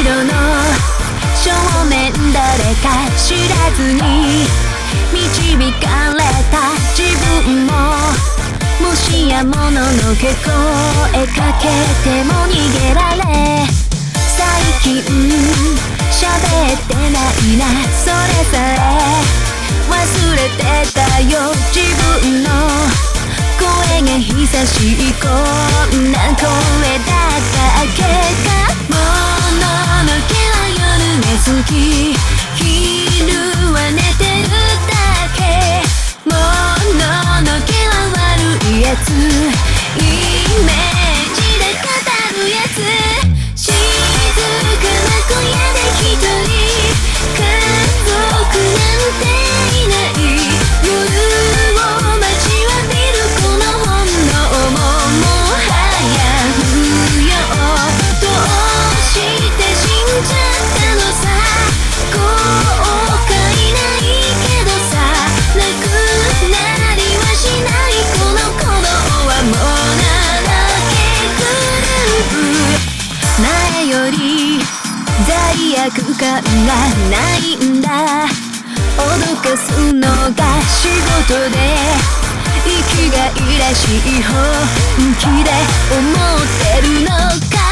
の正面誰か知らずに導かれた自分ももしやもののけ声かけても逃げられ最近喋ってないなそれさえ忘れてたよ自分の声が久しいこんな声だったけかもののけは夜が好き昼は寝てるだけもののけは悪いやつイメージで語るやつ静かな小屋で一人家族なんていない夜を待ちわびるこの本能ももはや不要どうして死んじゃったのさ後悔ないけどさなくなりはしないこの鼓動はもうなだけグループ前より罪悪感がないんだ脅かすのが仕事で生きがいらしい本気で思ってるのか